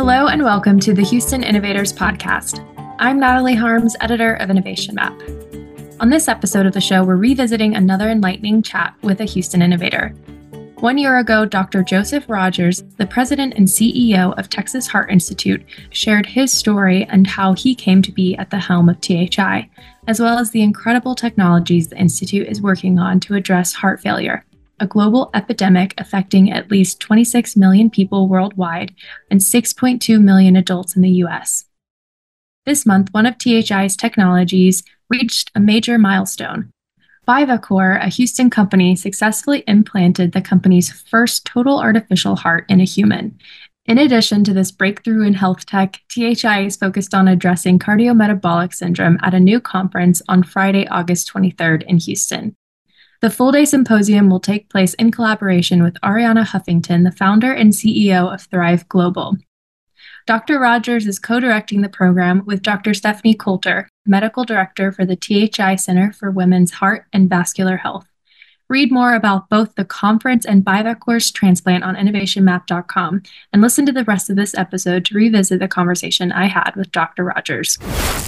Hello and welcome to the Houston Innovators Podcast. I'm Natalie Harms, editor of Innovation Map. On this episode of the show, we're revisiting another enlightening chat with a Houston innovator. 1 year ago, Dr. Joseph Rogers, the president and CEO of Texas Heart Institute, shared his story and how he came to be at the helm of THI, as well as the incredible technologies the Institute is working on to address heart failure, a global epidemic affecting at least 26 million people worldwide and 6.2 million adults in the US. This month, one of THI's technologies reached a major milestone. Vivacor, a Houston company, successfully implanted the company's first total artificial heart in a human. In addition to this breakthrough in health tech, THI is focused on addressing cardiometabolic syndrome at a new conference on Friday, August 23rd in Houston. The full-day symposium will take place in collaboration with Arianna Huffington, the founder and CEO of Thrive Global. Dr. Rogers is co-directing the program with Dr. Stephanie Coulter, medical director for the THI Center for Women's Heart and Vascular Health. Read more about both the conference and Vivacor's transplant on innovationmap.com and listen to the rest of this episode to revisit the conversation I had with Dr. Rogers.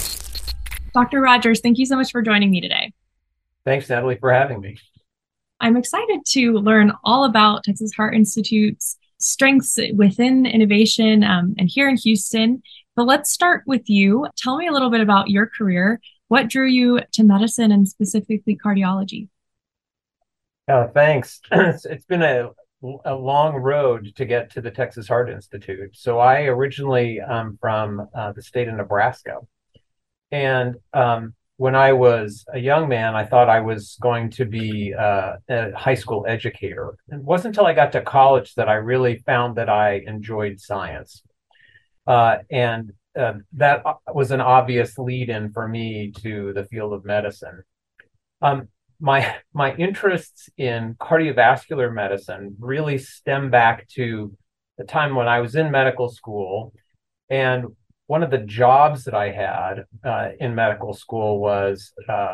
Dr. Rogers, thank you so much for joining me today. Thanks, Natalie, for having me. I'm excited to learn all about Texas Heart Institute's strengths within innovation and here in Houston. But let's start with you. Tell me a little bit about your career. What drew you to medicine and specifically cardiology? Thanks. It's been a long road to get to the Texas Heart Institute. So I originally am from the state of Nebraska. And when I was a young man, I thought I was going to be a high school educator. It wasn't until I got to college that I really found that I enjoyed science. And that was an obvious lead-in for me to the field of medicine. My interests in cardiovascular medicine really stem back to the time when I was in medical school. And one of the jobs that I had in medical school was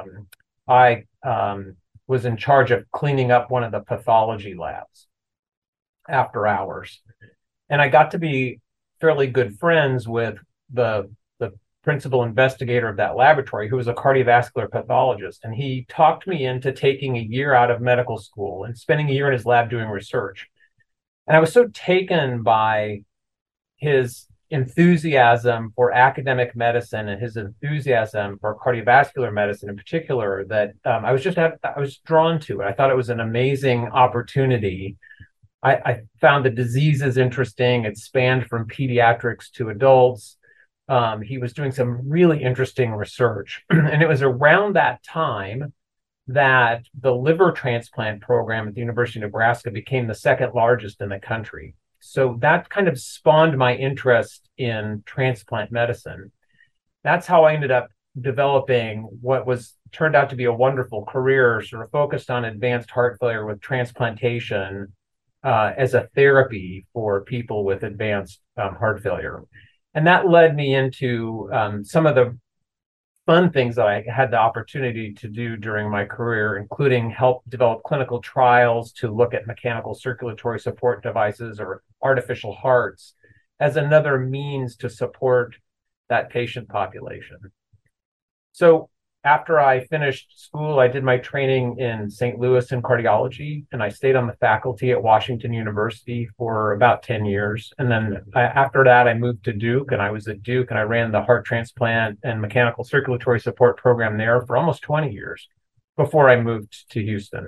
I was in charge of cleaning up one of the pathology labs after hours. And I got to be fairly good friends with the principal investigator of that laboratory, who was a cardiovascular pathologist. And he talked me into taking a year out of medical school and spending a year in his lab doing research. And I was so taken by his enthusiasm for academic medicine and his enthusiasm for cardiovascular medicine in particular that I was drawn to it. I thought it was an amazing opportunity. I found the diseases interesting. It spanned from pediatrics to adults. He was doing some really interesting research. And it was around that time that the liver transplant program at the University of Nebraska became the second largest in the country. So that kind of spawned my interest in transplant medicine. That's how I ended up developing what turned out to be a wonderful career, sort of focused on advanced heart failure with transplantation as a therapy for people with advanced heart failure. And that led me into some of the fun things that I had the opportunity to do during my career, including help develop clinical trials to look at mechanical circulatory support devices or artificial hearts as another means to support that patient population. So after I finished school, I did my training in St. Louis in cardiology, and I stayed on the faculty at Washington University for about 10 years. And then after that, I moved to Duke, and I was at Duke, and I ran the heart transplant and mechanical circulatory support program there for almost 20 years before I moved to Houston.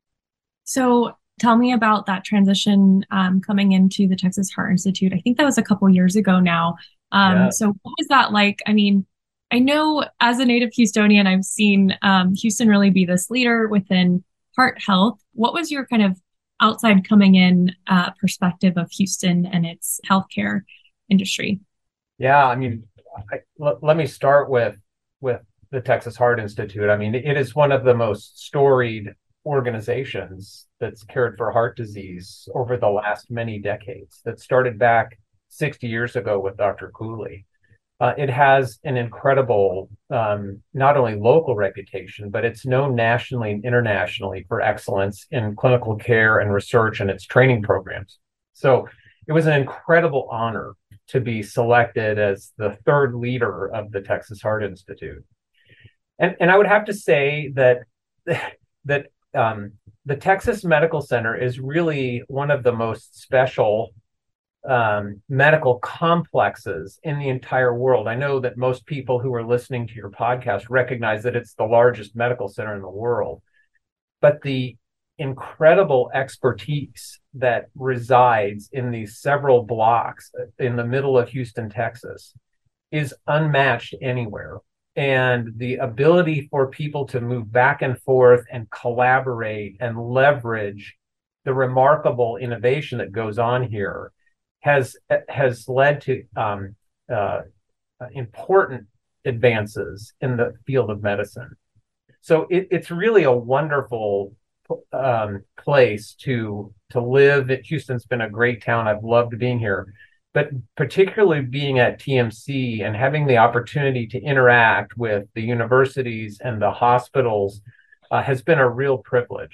So tell me about that transition coming into the Texas Heart Institute. I think that was a couple years ago now. So what was that like? I mean, I know as a native Houstonian, I've seen Houston really be this leader within heart health. What was your kind of outside coming in perspective of Houston and its healthcare industry? Yeah, I mean, let me start with the Texas Heart Institute. I mean, it is one of the most storied organizations that's cared for heart disease over the last many decades. That started back 60 years ago with Dr. Cooley. It has an incredible, not only local reputation, but it's known nationally and internationally for excellence in clinical care and research and its training programs. So it was an incredible honor to be selected as the third leader of the Texas Heart Institute. And I would have to say that the Texas Medical Center is really one of the most special medical complexes in the entire world. I know that most people who are listening to your podcast recognize that it's the largest medical center in the world, but the incredible expertise that resides in these several blocks in the middle of Houston, Texas, is unmatched anywhere. And the ability for people to move back and forth and collaborate and leverage the remarkable innovation that goes on here has led to important advances in the field of medicine. So it's really a wonderful place to live. Houston's been a great town. I've loved being here, but particularly being at TMC and having the opportunity to interact with the universities and the hospitals has been a real privilege.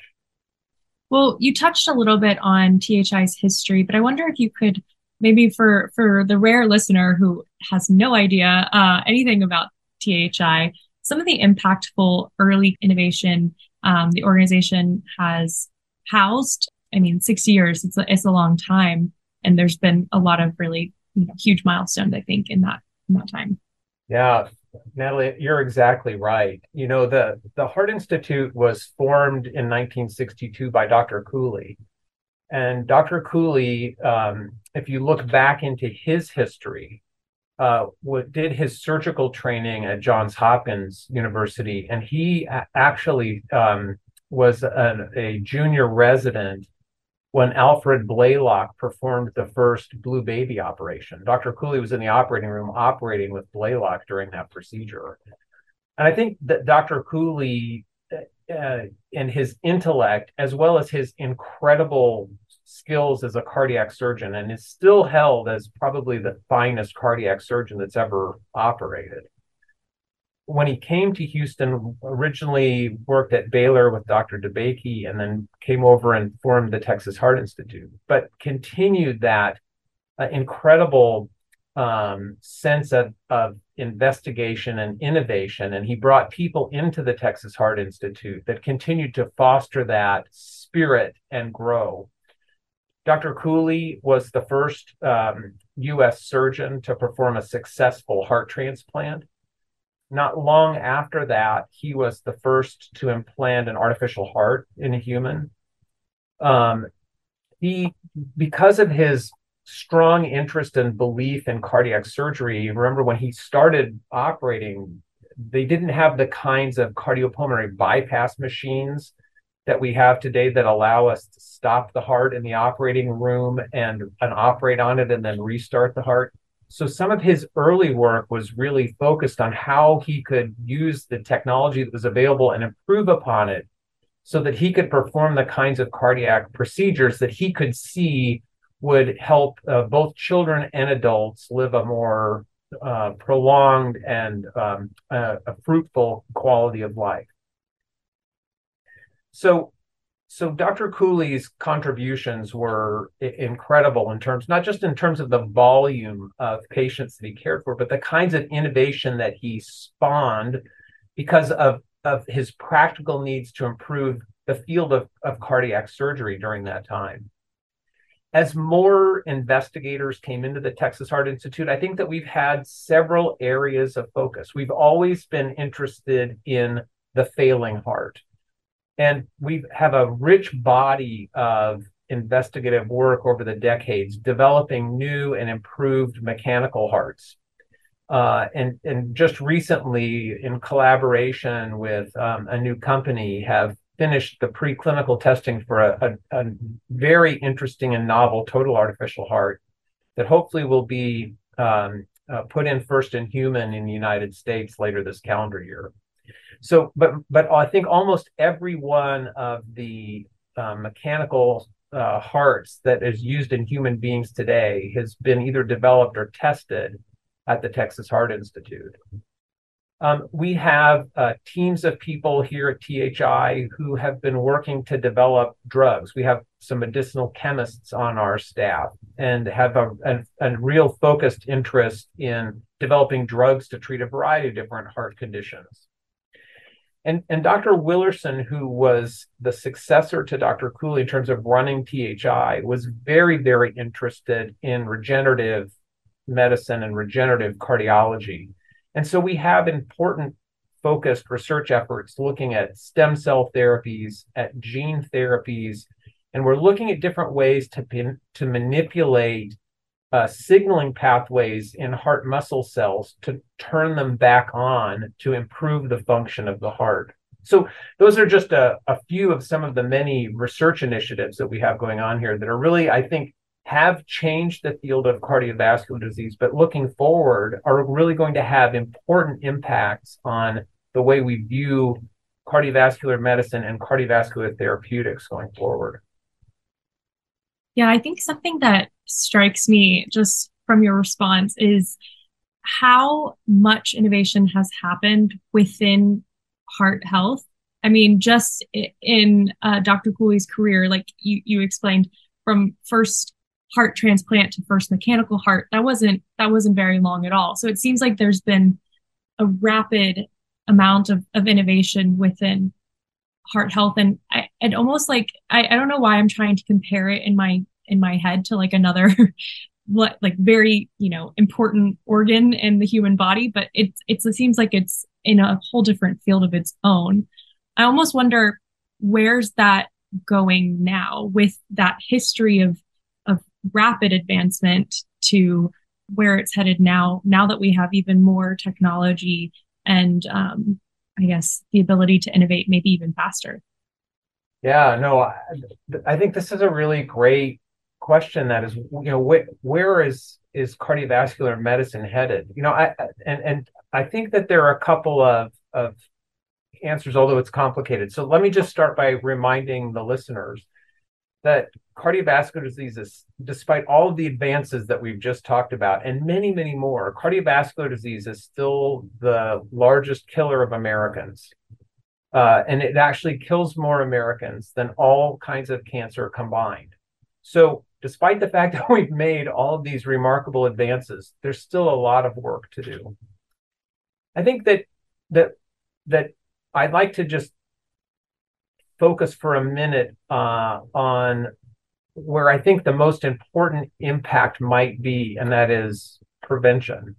Well, you touched a little bit on THI's history, but I wonder if you could maybe for the rare listener who has no idea anything about THI, some of the impactful early innovation the organization has housed. I mean, 6 years, it's a long time. And there's been a lot of really huge milestones, I think, in that time. Yeah, Natalie, you're exactly right. The Heart Institute was formed in 1962 by Dr. Cooley. And Dr. Cooley, if you look back into his history, did his surgical training at Johns Hopkins University, and he actually was a junior resident when Alfred Blalock performed the first blue baby operation. Dr. Cooley was in the operating room operating with Blalock during that procedure. And I think that Dr. Cooley and his intellect, as well as his incredible skills as a cardiac surgeon, and is still held as probably the finest cardiac surgeon that's ever operated. When he came to Houston, originally worked at Baylor with Dr. DeBakey, and then came over and formed the Texas Heart Institute, but continued that incredible sense of investigation and innovation. And he brought people into the Texas Heart Institute that continued to foster that spirit and grow. Dr. Cooley was the first U.S. surgeon to perform a successful heart transplant. Not long after that, he was the first to implant an artificial heart in a human. Because of his strong interest and belief in cardiac surgery, remember when he started operating, they didn't have the kinds of cardiopulmonary bypass machines that we have today that allow us to stop the heart in the operating room and operate on it and then restart the heart. So some of his early work was really focused on how he could use the technology that was available and improve upon it so that he could perform the kinds of cardiac procedures that he could see would help both children and adults live a more prolonged and a fruitful quality of life. So Dr. Cooley's contributions were incredible not just in terms of the volume of patients that he cared for, but the kinds of innovation that he spawned because of his practical needs to improve the field of cardiac surgery during that time. As more investigators came into the Texas Heart Institute, I think that we've had several areas of focus. We've always been interested in the failing heart. And we have a rich body of investigative work over the decades, developing new and improved mechanical hearts. And just recently, in collaboration with a new company, have finished the preclinical testing for a very interesting and novel total artificial heart that hopefully will be put in first in human in the United States later this calendar year. So, but I think almost every one of the mechanical hearts that is used in human beings today has been either developed or tested at the Texas Heart Institute. We have teams of people here at THI who have been working to develop drugs. We have some medicinal chemists on our staff and have a real focused interest in developing drugs to treat a variety of different heart conditions. And Dr. Willerson, who was the successor to Dr. Cooley in terms of running THI, was very, very interested in regenerative medicine and regenerative cardiology. And so we have important focused research efforts looking at stem cell therapies, at gene therapies, and we're looking at different ways to manipulate signaling pathways in heart muscle cells to turn them back on to improve the function of the heart. So those are just a few of some of the many research initiatives that we have going on here that are really, I think, have changed the field of cardiovascular disease, but looking forward are really going to have important impacts on the way we view cardiovascular medicine and cardiovascular therapeutics going forward. Yeah, I think something that strikes me just from your response is how much innovation has happened within heart health. I mean, just in Dr. Cooley's career, like you explained, from first heart transplant to first mechanical heart, that wasn't very long at all. So it seems like there's been a rapid amount of innovation within heart health, and I almost like I don't know why I'm trying to compare it in my head to like another what like very important organ in the human body, but it seems like it's in a whole different field of its own. I almost wonder where's that going now with that history of rapid advancement to where it's headed now that we have even more technology and I guess the ability to innovate maybe even faster. Yeah, no, I think this is a really great question. That is, where is cardiovascular medicine headed? I think that there are a couple of answers, although it's complicated. So let me just start by reminding the listeners that cardiovascular diseases, despite all of the advances that we've just talked about, and many, many more, cardiovascular disease is still the largest killer of Americans. And it actually kills more Americans than all kinds of cancer combined. So despite the fact that we've made all of these remarkable advances, there's still a lot of work to do. I think that I'd like to just focus for a minute on where I think the most important impact might be, and that is prevention.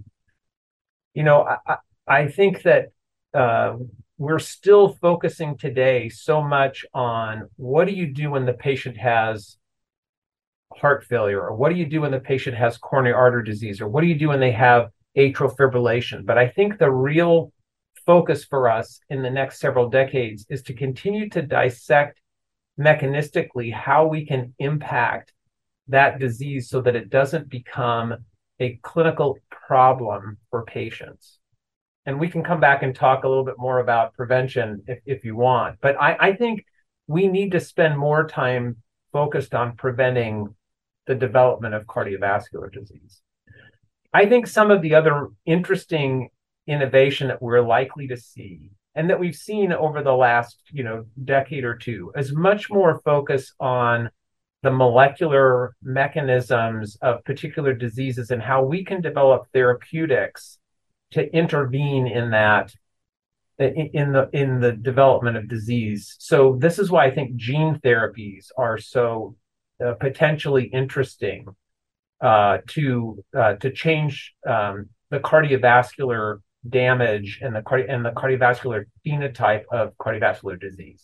I think that we're still focusing today so much on what do you do when the patient has heart failure, or what do you do when the patient has coronary artery disease, or what do you do when they have atrial fibrillation. But I think the real focus for us in the next several decades is to continue to dissect mechanistically how we can impact that disease so that it doesn't become a clinical problem for patients. And we can come back and talk a little bit more about prevention if you want. But I think we need to spend more time focused on preventing the development of cardiovascular disease. I think some of the other interesting innovation that we're likely to see, and that we've seen over the last decade or two, is much more focus on the molecular mechanisms of particular diseases and how we can develop therapeutics to intervene in that in the development of disease. So this is why I think gene therapies are so potentially interesting to change the cardiovascular damage and the cardiovascular phenotype of cardiovascular disease.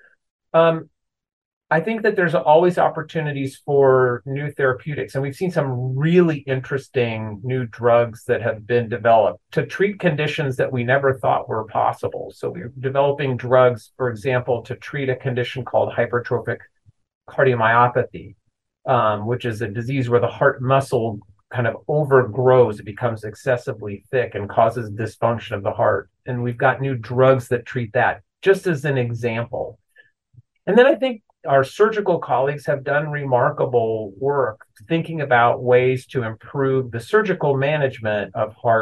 I think that there's always opportunities for new therapeutics, and we've seen some really interesting new drugs that have been developed to treat conditions that we never thought were possible. So we're developing drugs, for example, to treat a condition called hypertrophic cardiomyopathy, which is a disease where the heart muscle kind of overgrows, it becomes excessively thick and causes dysfunction of the heart. And we've got new drugs that treat that, just as an example. And then I think our surgical colleagues have done remarkable work thinking about ways to improve the surgical management of heart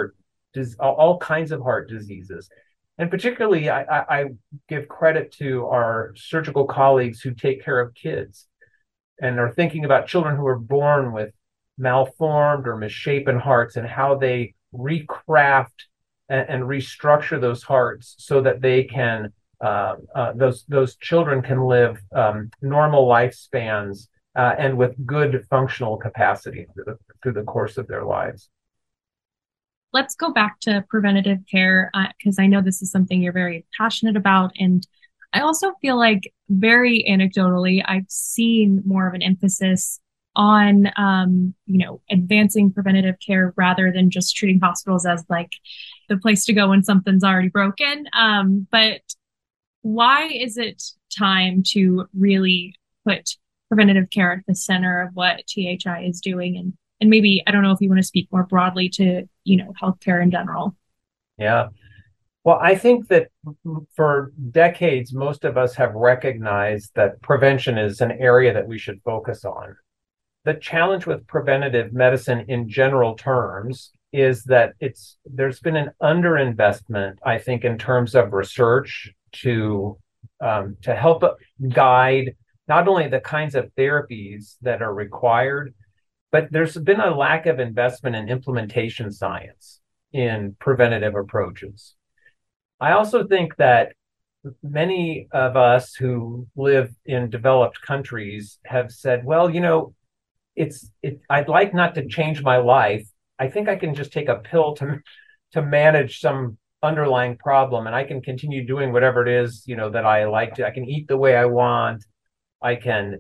all kinds of heart diseases. And particularly, I give credit to our surgical colleagues who take care of kids and are thinking about children who are born with malformed or misshapen hearts and how they recraft and restructure those hearts so that they can those children can live normal lifespans and with good functional capacity through the course of their lives. Let's go back to preventative care because I know this is something you're very passionate about. And I also feel like very anecdotally, I've seen more of an emphasis on, advancing preventative care rather than just treating hospitals as like the place to go when something's already broken. But why is it time to really put preventative care at the center of what THI is doing? And maybe, I don't know if you want to speak more broadly to, healthcare in general. Yeah. Well, I think that for decades, most of us have recognized that prevention is an area that we should focus on. The challenge with preventative medicine in general terms is that there's been an underinvestment, I think, in terms of research to help guide not only the kinds of therapies that are required, but there's been a lack of investment in implementation science in preventative approaches. I also think that many of us who live in developed countries have said, well, I'd like not to change my life. I think I can just take a pill to manage some underlying problem, and I can continue doing whatever it is, that I like to. I can eat the way I want. I can,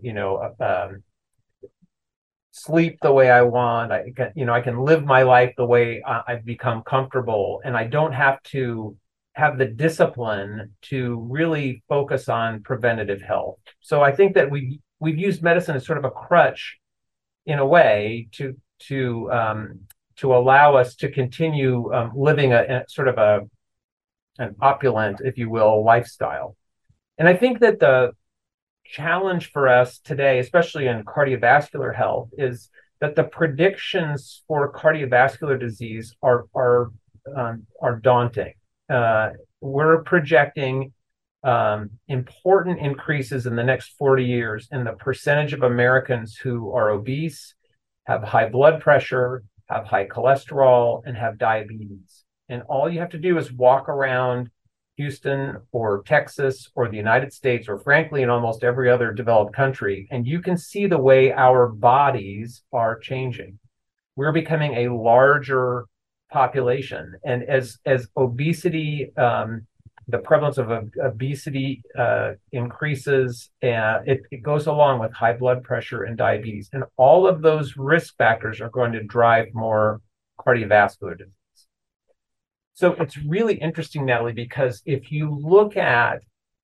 sleep the way I want. I can live my life the way I've become comfortable, and I don't have to have the discipline to really focus on preventative health. So I think that we've used medicine as sort of a crutch in a way to allow us to continue living a sort of an opulent, if you will, lifestyle. And I think that the challenge for us today, especially in cardiovascular health, is that the predictions for cardiovascular disease are daunting. We're projecting important increases in the next 40 years in the percentage of Americans who are obese, have high blood pressure, have high cholesterol, and have diabetes. And all you have to do is walk around Houston or Texas or the United States, or frankly, in almost every other developed country, and you can see the way our bodies are changing. We're becoming a larger population. And as obesity, the prevalence of obesity increases, it goes along with high blood pressure and diabetes. And all of those risk factors are going to drive more cardiovascular disease. So it's really interesting, Natalie, because if you look at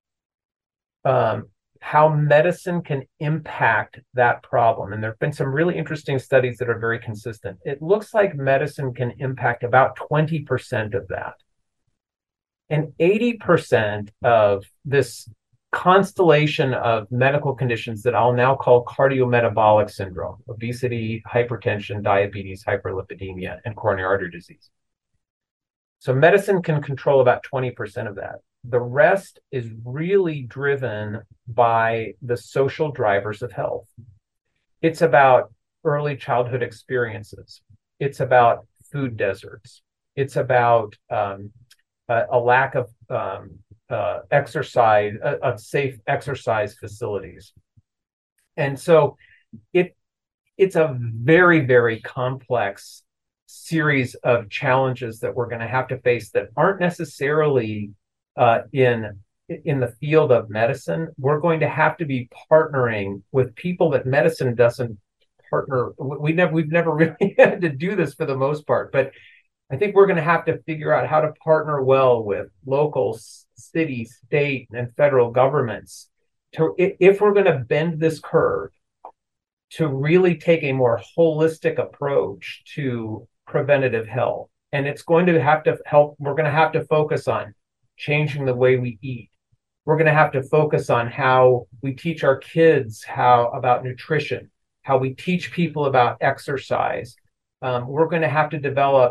how medicine can impact that problem, and there have been some really interesting studies that are very consistent, it looks like medicine can impact about 20% of that. And 80% of this constellation of medical conditions that I'll now call cardiometabolic syndrome: obesity, hypertension, diabetes, hyperlipidemia, and coronary artery disease. So medicine can control about 20% of that. The rest is really driven by the social drivers of health. It's about early childhood experiences. It's about food deserts. It's about a lack of exercise, of safe exercise facilities. And so it's a very, very complex series of challenges that we're going to have to face that aren't necessarily in the field of medicine. We're going to have to be partnering with people that medicine doesn't partner. We've never really had to do this for the most part, but I think we're going to have to figure out how to partner well with local, city, state, and federal governments if we're going to bend this curve, to really take a more holistic approach to preventative health. And it's going to have to help. We're going to have to focus on changing the way we eat. We're going to have to focus on how we teach our kids about nutrition, how we teach people about exercise. We're going to have to develop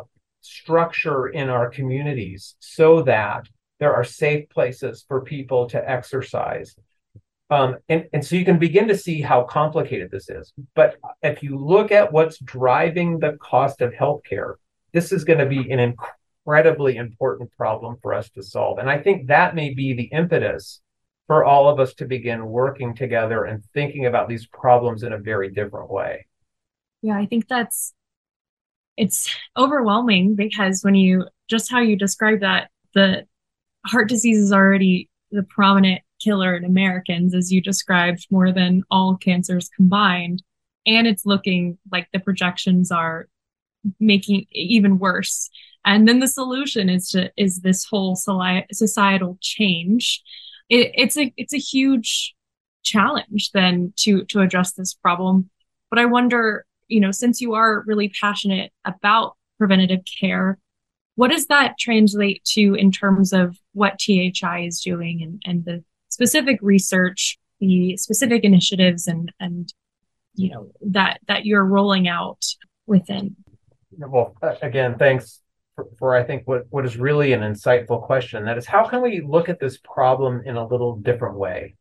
structure in our communities so that there are safe places for people to exercise. And so you can begin to see how complicated this is. But if you look at what's driving the cost of healthcare, this is going to be an incredibly important problem for us to solve. And I think that may be the impetus for all of us to begin working together and thinking about these problems in a very different way. Yeah, I think it's overwhelming because when you just how you describe that, the heart disease is already the prominent killer in Americans, as you described, more than all cancers combined. And it's looking like the projections are making it even worse. And then the solution is this whole societal change. It's a huge challenge then to address this problem. But I wonder, since you are really passionate about preventative care, what does that translate to in terms of what THI is doing and the specific research, the specific initiatives and that you're rolling out within? Well, again, thanks for I think what is really an insightful question. That is, how can we look at this problem in a little different way?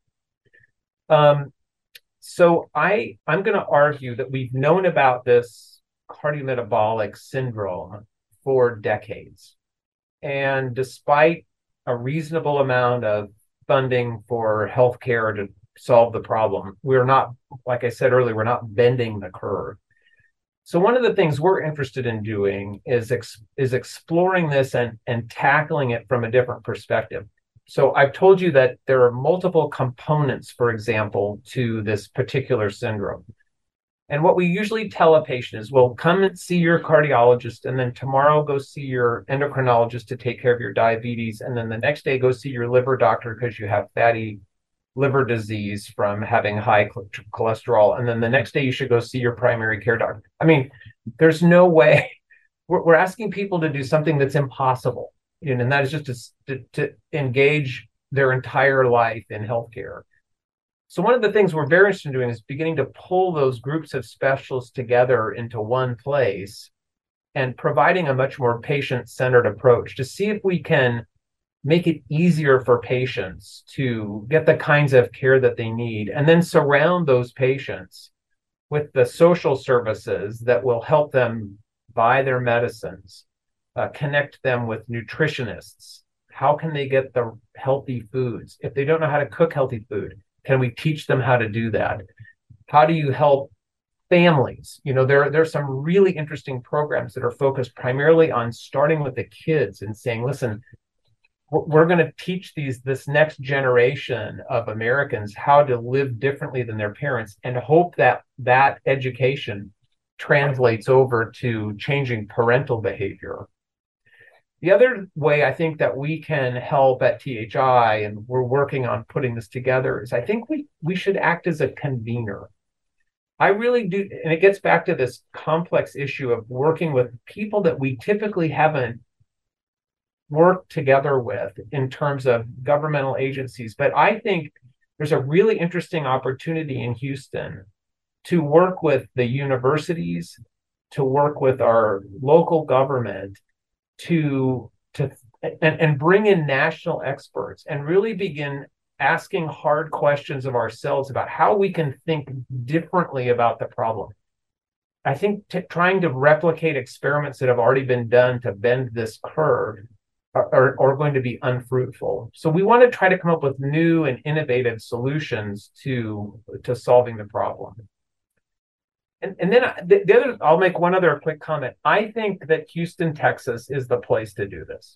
So I'm going to argue that we've known about this cardiometabolic syndrome for decades. And despite a reasonable amount of funding for healthcare to solve the problem, we're not, like I said earlier, we're not bending the curve. So one of the things we're interested in doing is exploring this and tackling it from a different perspective. So I've told you that there are multiple components, for example, to this particular syndrome. And what we usually tell a patient is, well, come and see your cardiologist, and then tomorrow go see your endocrinologist to take care of your diabetes. And then the next day, go see your liver doctor because you have fatty liver disease from having high cholesterol. And then the next day, you should go see your primary care doctor. I mean, there's no way. We're asking people to do something that's impossible. And that is just to engage their entire life in healthcare. So one of the things we're very interested in doing is beginning to pull those groups of specialists together into one place and providing a much more patient-centered approach to see if we can make it easier for patients to get the kinds of care that they need, and then surround those patients with the social services that will help them buy their medicines, connect them with nutritionists. How can they get the healthy foods? If they don't know how to cook healthy food, can we teach them how to do that? How do you help families? There's some really interesting programs that are focused primarily on starting with the kids and saying, listen, we're going to teach this next generation of Americans how to live differently than their parents, and hope that education translates over to changing parental behavior. The other way I think that we can help at THI, and we're working on putting this together, is I think we should act as a convener. I really do, and it gets back to this complex issue of working with people that we typically haven't worked together with in terms of governmental agencies. But I think there's a really interesting opportunity in Houston to work with the universities, to work with our local government, to bring in national experts and really begin asking hard questions of ourselves about how we can think differently about the problem. I think trying to replicate experiments that have already been done to bend this curve are going to be unfruitful. So we want to try to come up with new and innovative solutions to solving the problem. And then the other, I'll make one other quick comment. I think that Houston, Texas is the place to do this.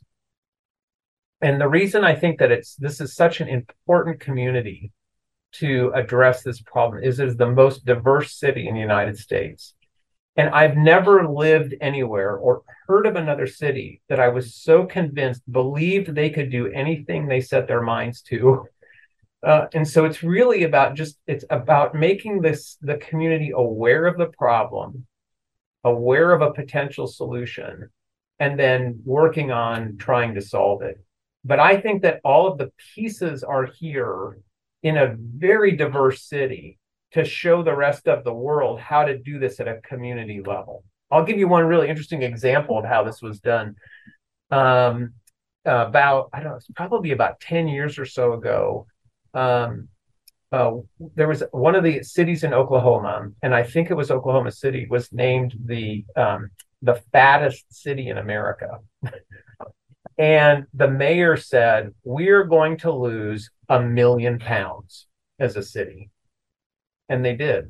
And the reason I think that this is such an important community to address this problem is it is the most diverse city in the United States. And I've never lived anywhere or heard of another city that I was so convinced believed they could do anything they set their minds to. And so it's really it's about making the community aware of the problem, aware of a potential solution, and then working on trying to solve it. But I think that all of the pieces are here in a very diverse city to show the rest of the world how to do this at a community level. I'll give you one really interesting example of how this was done. Um, about, I don't know, it's probably about 10 years or so ago. Um, uh, there was one of the cities in Oklahoma, and I think it was Oklahoma City, was named the fattest city in America. And the mayor said, "We're going to lose 1 million pounds as a city." And they did.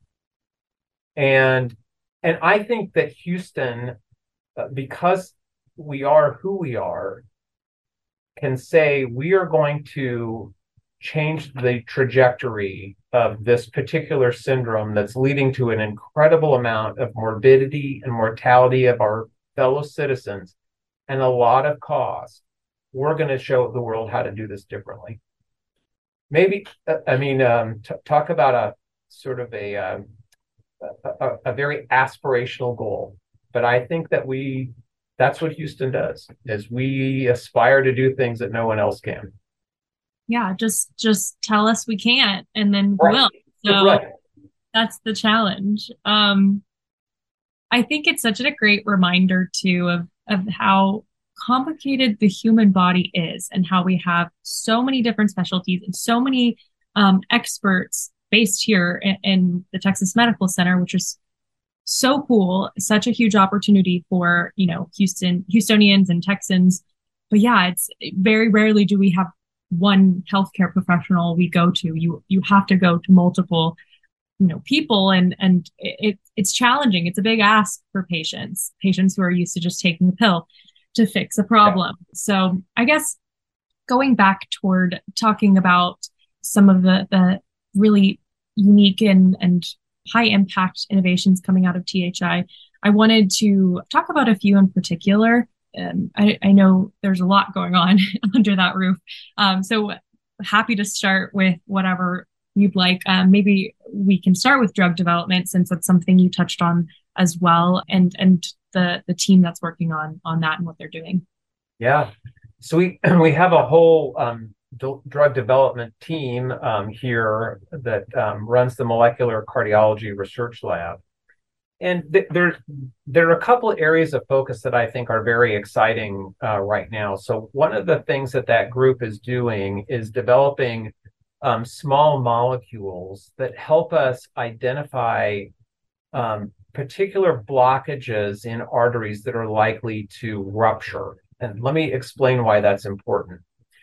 And I think that Houston, because we are who we are, can say we are going to change the trajectory of this particular syndrome that's leading to an incredible amount of morbidity and mortality of our fellow citizens and a lot of cost. We're going to show the world how to do this differently. Maybe, talk about a sort of a very aspirational goal, but I think that that's what Houston does, is we aspire to do things that no one else can. Yeah, just tell us we can't, and then Right. we'll. So Right. that's the challenge. I think it's such a great reminder too of how complicated the human body is, and how we have so many different specialties and so many experts based here in the Texas Medical Center, which is so cool. Such a huge opportunity for, Houstonians and Texans. But yeah, it's very rarely do we have one healthcare professional we go to. You have to go to multiple, people, and it's challenging. It's a big ask for patients who are used to just taking a pill to fix a problem. Yeah. So I guess going back toward talking about some of the really unique and high impact innovations coming out of THI, I wanted to talk about a few in particular. I know there's a lot going on under that roof. So happy to start with whatever you'd like. Maybe we can start with drug development, since that's something you touched on as well, and the team that's working on that and what they're doing. Yeah. So we have a whole drug development team here that runs the Molecular Cardiology Research Lab. And there are a couple of areas of focus that I think are very exciting right now. So one of the things that group is doing is developing small molecules that help us identify particular blockages in arteries that are likely to rupture. And let me explain why that's important.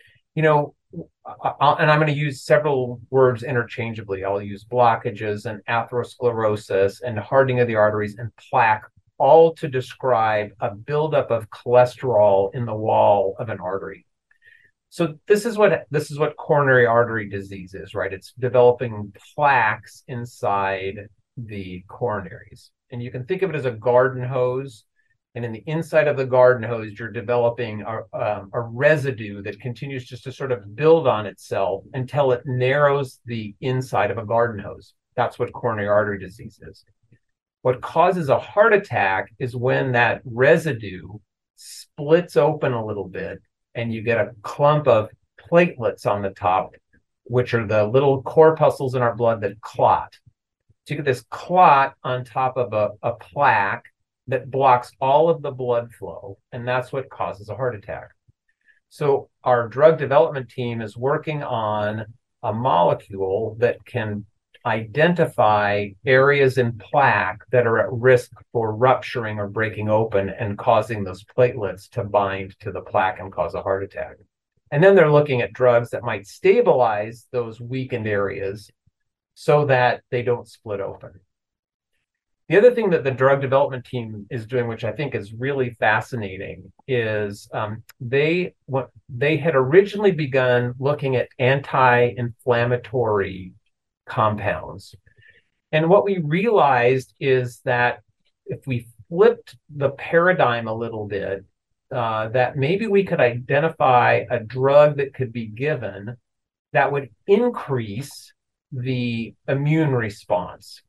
And I'm going to use several words interchangeably. I'll use blockages and atherosclerosis and hardening of the arteries and plaque, all to describe a buildup of cholesterol in the wall of an artery. So this is what coronary artery disease is, right? It's developing plaques inside the coronaries. And you can think of it as a garden hose. And in the inside of the garden hose, you're developing a residue that continues just to sort of build on itself until it narrows the inside of a garden hose. That's what coronary artery disease is. What causes a heart attack is when that residue splits open a little bit and you get a clump of platelets on the top, which are the little corpuscles in our blood that clot. So you get this clot on top of a plaque that blocks all of the blood flow, and that's what causes a heart attack. So our drug development team is working on a molecule that can identify areas in plaque that are at risk for rupturing or breaking open and causing those platelets to bind to the plaque and cause a heart attack. And then they're looking at drugs that might stabilize those weakened areas so that they don't split open. The other thing that the drug development team is doing, which I think is really fascinating, is they had originally begun looking at anti-inflammatory compounds. And what we realized is that if we flipped the paradigm a little bit, that maybe we could identify a drug that could be given that would increase the immune response.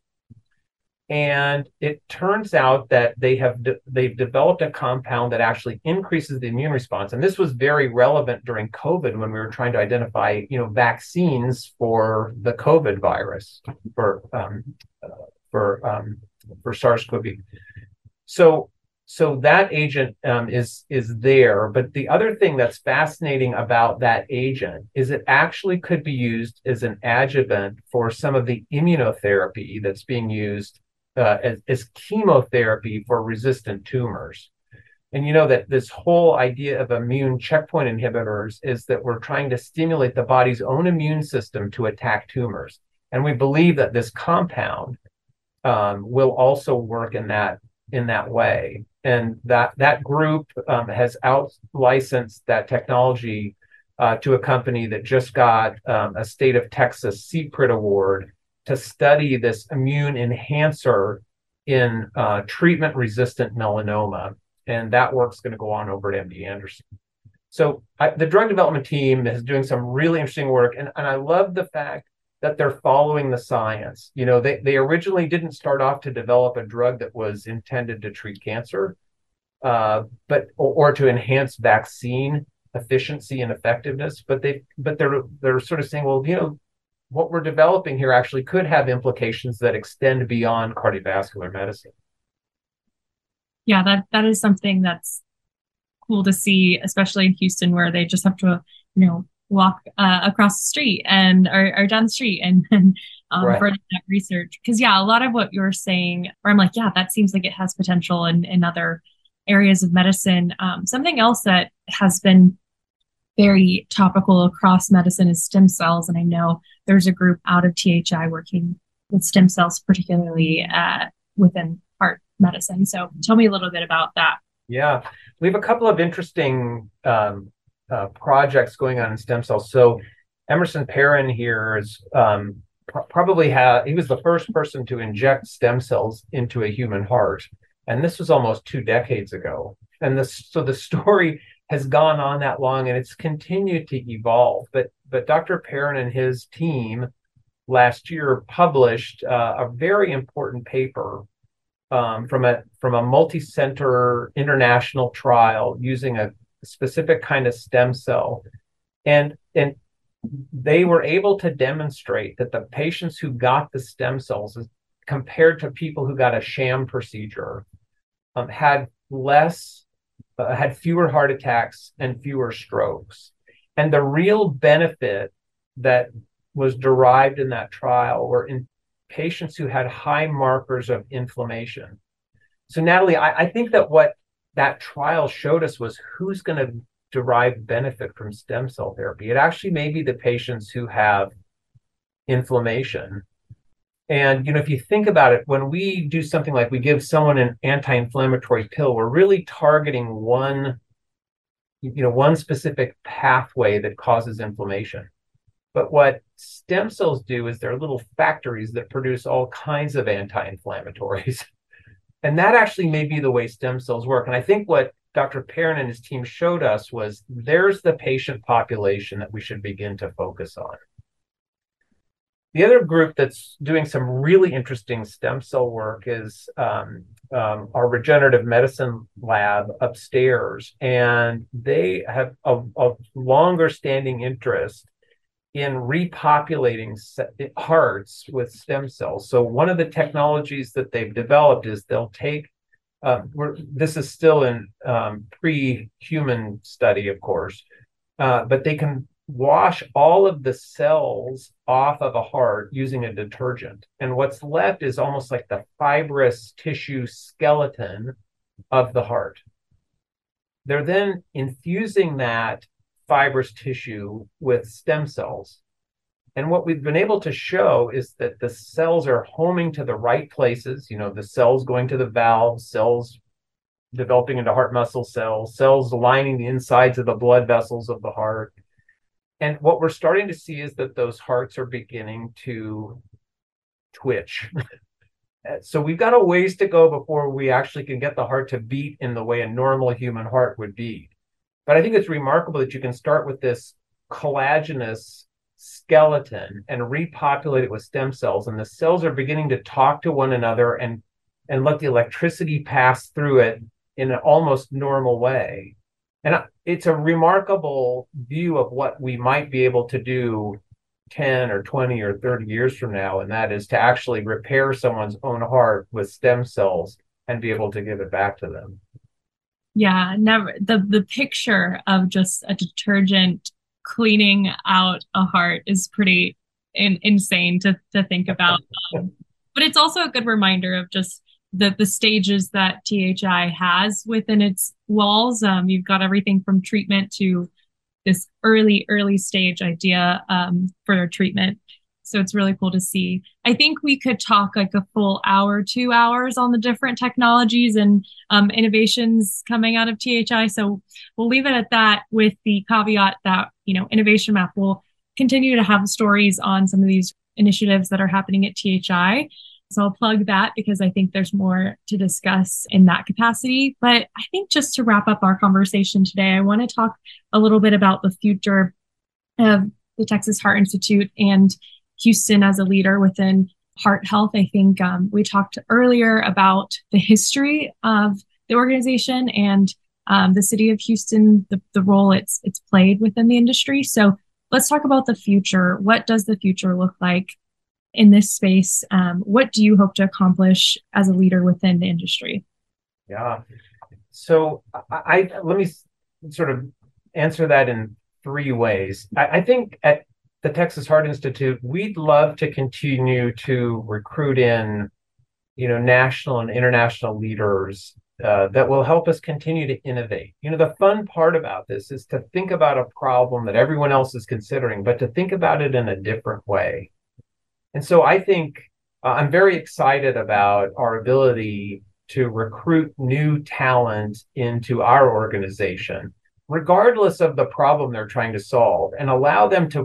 And it turns out that they've developed a compound that actually increases the immune response. And this was very relevant during COVID when we were trying to identify, vaccines for the COVID virus, for SARS-CoV. So that agent is there. But the other thing that's fascinating about that agent is it actually could be used as an adjuvant for some of the immunotherapy that's being used as chemotherapy for resistant tumors. And you know that this whole idea of immune checkpoint inhibitors is that we're trying to stimulate the body's own immune system to attack tumors. And we believe that this compound will also work in that way. And that group has out licensed that technology to a company that just got a state of Texas CPRIT award to study this immune enhancer in treatment-resistant melanoma. And that work's going to go on over at MD Anderson. So the drug development team is doing some really interesting work. And I love the fact that they're following the science. You know, they originally didn't start off to develop a drug that was intended to treat cancer, or to enhance vaccine efficiency and effectiveness. But they're sort of saying, well, you know, what we're developing here actually could have implications that extend beyond cardiovascular medicine. Yeah, that is something that's cool to see, especially in Houston, where they just have to, walk across the street or down the street and Right. for that research. Because yeah, a lot of what you're saying, where I'm like, yeah, that seems like it has potential in other areas of medicine. Something else that has been very topical across medicine is stem cells, and I know there's a group out of THI working with stem cells, particularly within heart medicine. So tell me a little bit about that. Yeah, we have a couple of interesting projects going on in stem cells. So Emerson Perrin here is he was the first person to inject stem cells into a human heart. And this was almost 2 decades ago. And so the story has gone on that long and it's continued to evolve. But Dr. Perrin and his team last year published a very important paper from a multi-center international trial using a specific kind of stem cell. And they were able to demonstrate that the patients who got the stem cells, compared to people who got a sham procedure, had fewer heart attacks and fewer strokes. And the real benefit that was derived in that trial were in patients who had high markers of inflammation. So Natalie, I think that what that trial showed us was who's going to derive benefit from stem cell therapy. It actually may be the patients who have inflammation. And, if you think about it, when we do something like we give someone an anti-inflammatory pill, we're really targeting one specific pathway that causes inflammation. But what stem cells do is they're little factories that produce all kinds of anti-inflammatories. And that actually may be the way stem cells work. And I think what Dr. Perrin and his team showed us was there's the patient population that we should begin to focus on. The other group that's doing some really interesting stem cell work is our regenerative medicine lab upstairs. And they have a longer standing interest in repopulating hearts with stem cells. So one of the technologies that they've developed is they'll take, this is still in pre-human study, of course, but they can wash all of the cells off of a heart using a detergent. And what's left is almost like the fibrous tissue skeleton of the heart. They're then infusing that fibrous tissue with stem cells. And what we've been able to show is that the cells are homing to the right places, the cells going to the valves, cells developing into heart muscle cells lining the insides of the blood vessels of the heart. And what we're starting to see is that those hearts are beginning to twitch. So we've got a ways to go before we actually can get the heart to beat in the way a normal human heart would beat. But I think it's remarkable that you can start with this collagenous skeleton and repopulate it with stem cells. And the cells are beginning to talk to one another and let the electricity pass through it in an almost normal way. And it's a remarkable view of what we might be able to do 10 or 20 or 30 years from now. And that is to actually repair someone's own heart with stem cells and be able to give it back to them. Yeah, never the picture of just a detergent cleaning out a heart is pretty insane to think about. But it's also a good reminder of just the stages that THI has within its walls. You've got everything from treatment to this early stage idea for treatment. So it's really cool to see. I think we could talk like a full hour, 2 hours on the different technologies and innovations coming out of THI. So we'll leave it at that with the caveat that, Innovation Map will continue to have stories on some of these initiatives that are happening at THI. So I'll plug that because I think there's more to discuss in that capacity. But I think just to wrap up our conversation today, I want to talk a little bit about the future of the Texas Heart Institute and Houston as a leader within heart health. I think we talked earlier about the history of the organization and the city of Houston, the role it's played within the industry. So let's talk about the future. What does the future look like in this space? What do you hope to accomplish as a leader within the industry? Yeah. So let me sort of answer that in 3 ways. I think at the Texas Heart Institute, we'd love to continue to recruit in, national and international leaders that will help us continue to innovate. The fun part about this is to think about a problem that everyone else is considering, but to think about it in a different way. And so I think I'm very excited about our ability to recruit new talent into our organization, regardless of the problem they're trying to solve, and allow them to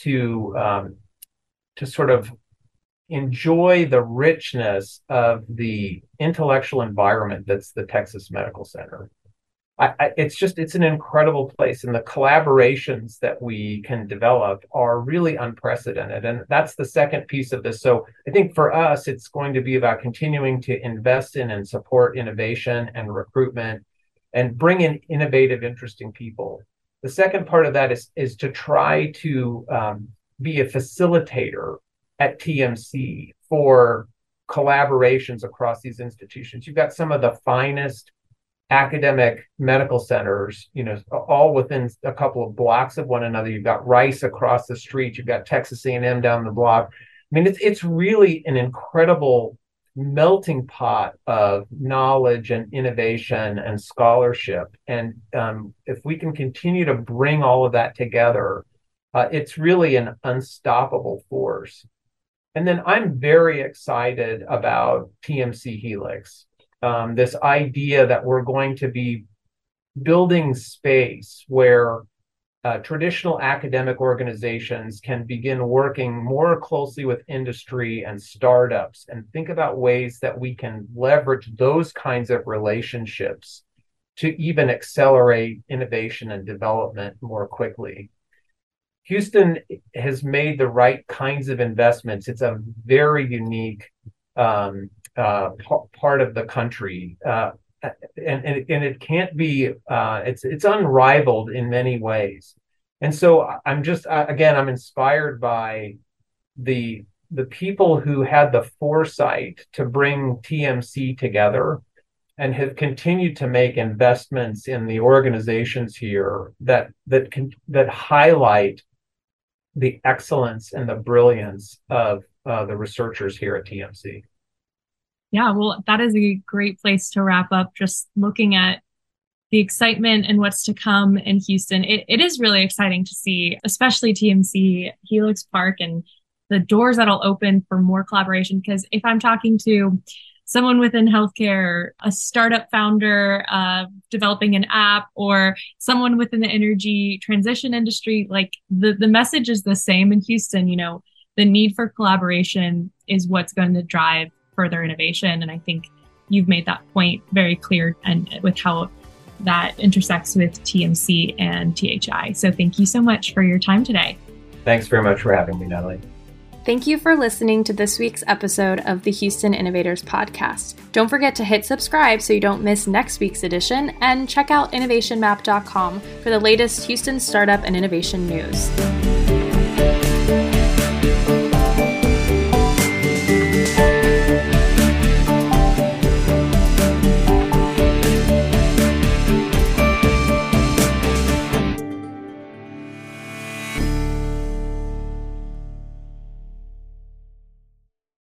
sort of enjoy the richness of the intellectual environment that's the Texas Medical Center. It's an incredible place, and the collaborations that we can develop are really unprecedented. And that's the second piece of this. So I think for us, it's going to be about continuing to invest in and support innovation and recruitment and bring in innovative, interesting people. The second part of that is to try to be a facilitator at TMC for collaborations across these institutions. You've got some of the finest academic medical centers, all within a couple of blocks of one another. You've got Rice across the street. You've got Texas A&M down the block. I mean, it's really an incredible melting pot of knowledge and innovation and scholarship. And if we can continue to bring all of that together, it's really an unstoppable force. And then I'm very excited about TMC Helix. This idea that we're going to be building space where traditional academic organizations can begin working more closely with industry and startups and think about ways that we can leverage those kinds of relationships to even accelerate innovation and development more quickly. Houston has made the right kinds of investments. It's a very unique part of the country, and it can't be. It's unrivaled in many ways, and so I'm inspired by the people who had the foresight to bring TMC together and have continued to make investments in the organizations here that highlight the excellence and the brilliance of the researchers here at TMC. Yeah, well, that is a great place to wrap up. Just looking at the excitement and what's to come in Houston. It is really exciting to see, especially TMC, Helix Park, and the doors that'll open for more collaboration. Because if I'm talking to someone within healthcare, a startup founder developing an app, or someone within the energy transition industry, like the message is the same in Houston. The need for collaboration is what's going to drive further innovation. And I think you've made that point very clear, and with how that intersects with TMC and THI. So thank you so much for your time today. Thanks very much for having me, Natalie. Thank you for listening to this week's episode of the Houston Innovators Podcast. Don't forget to hit subscribe so you don't miss next week's edition, and check out innovationmap.com for the latest Houston startup and innovation news.